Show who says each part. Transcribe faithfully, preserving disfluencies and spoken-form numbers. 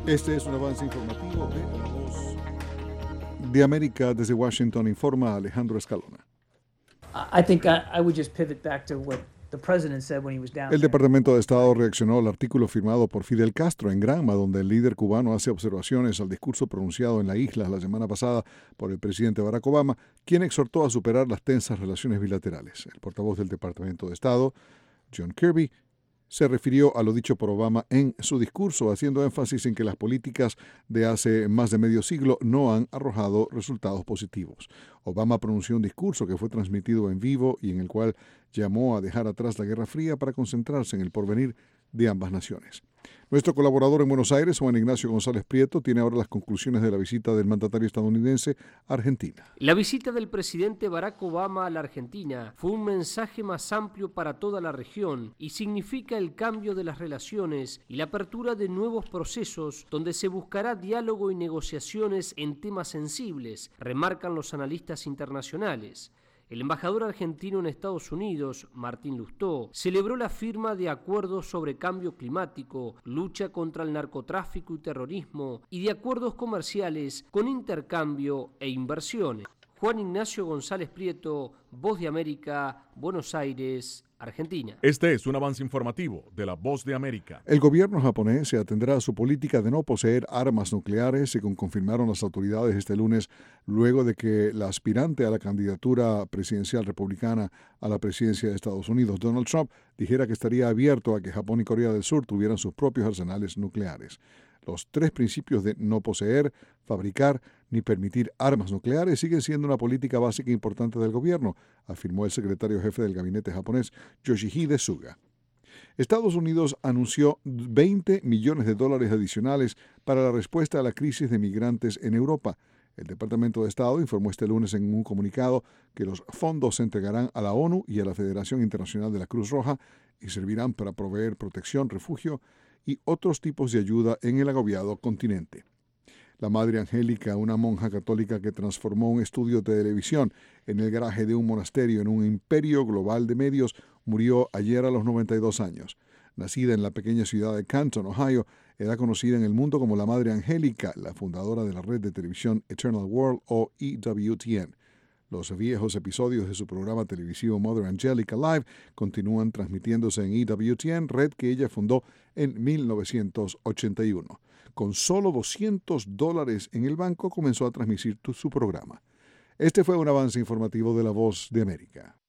Speaker 1: Este es un avance informativo de La Voz de América. Desde Washington informa Alejandro Escalona.
Speaker 2: I think I, I would just pivot back to what the president said when he was down
Speaker 1: El
Speaker 2: there.
Speaker 1: Departamento de Estado reaccionó al artículo firmado por Fidel Castro en Granma, donde el líder cubano hace observaciones al discurso pronunciado en la isla la semana pasada por el presidente Barack Obama, quien exhortó a superar las tensas relaciones bilaterales. El portavoz del Departamento de Estado, John Kirby, se refirió a lo dicho por Obama en su discurso, haciendo énfasis en que las políticas de hace más de medio siglo no han arrojado resultados positivos. Obama pronunció un discurso que fue transmitido en vivo y en el cual llamó a dejar atrás la Guerra Fría para concentrarse en el porvenir de ambas naciones. Nuestro colaborador en Buenos Aires, Juan Ignacio González Prieto, tiene ahora las conclusiones de la visita del mandatario estadounidense a Argentina.
Speaker 3: La visita del presidente Barack Obama a la Argentina fue un mensaje más amplio para toda la región y significa el cambio de las relaciones y la apertura de nuevos procesos donde se buscará diálogo y negociaciones en temas sensibles, remarcan los analistas internacionales. El embajador argentino en Estados Unidos, Martín Lustó, celebró la firma de acuerdos sobre cambio climático, lucha contra el narcotráfico y terrorismo y de acuerdos comerciales con intercambio e inversiones. Juan Ignacio González Prieto, Voz de América, Buenos Aires, Argentina.
Speaker 4: Este es un avance informativo de La Voz de América.
Speaker 1: El gobierno japonés se atendrá a su política de no poseer armas nucleares, según confirmaron las autoridades este lunes, luego de que la aspirante a la candidatura presidencial republicana a la presidencia de Estados Unidos, Donald Trump, dijera que estaría abierto a que Japón y Corea del Sur tuvieran sus propios arsenales nucleares. Los tres principios de no poseer, fabricar ni permitir armas nucleares siguen siendo una política básica e importante del gobierno, afirmó el secretario jefe del gabinete japonés, Yoshihide Suga. Estados Unidos anunció veinte millones de dólares adicionales para la respuesta a la crisis de migrantes en Europa. El Departamento de Estado informó este lunes en un comunicado que los fondos se entregarán a la ONU y a la Federación Internacional de la Cruz Roja y servirán para proveer protección, refugio y otros tipos de ayuda en el agobiado continente. La Madre Angélica, una monja católica que transformó un estudio de televisión en el garaje de un monasterio en un imperio global de medios, murió ayer a los noventa y dos años. Nacida en la pequeña ciudad de Canton, Ohio, era conocida en el mundo como la Madre Angélica, la fundadora de la red de televisión Eternal World o E W T N. Los viejos episodios de su programa televisivo Mother Angelica Live continúan transmitiéndose en E W T N, red que ella fundó en mil novecientos ochenta y uno. Con solo doscientos dólares en el banco comenzó a transmitir su programa. Este fue un avance informativo de La Voz de América.